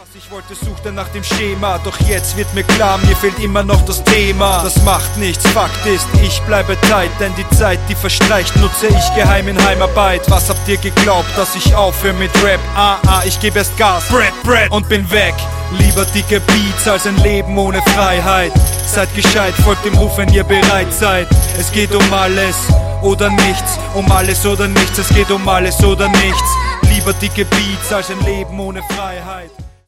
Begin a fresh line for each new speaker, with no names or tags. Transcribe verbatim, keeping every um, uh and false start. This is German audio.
Ich wollte, suchte nach dem Schema, doch jetzt wird mir klar, mir fehlt immer noch das Thema. Das macht nichts, Fakt ist, ich bleibe tight, denn die Zeit, die verstreicht, nutze ich geheim in Heimarbeit. Was habt ihr geglaubt, dass ich aufhöre mit Rap? Ah, ah, ich gebe erst Gas, Brett, Brett und bin weg. Lieber dicke Beats als ein Leben ohne Freiheit. Seid gescheit, folgt dem Ruf, wenn ihr bereit seid. Es geht um alles oder nichts, um alles oder nichts, es geht um alles oder nichts. Lieber dicke Beats als ein Leben ohne Freiheit.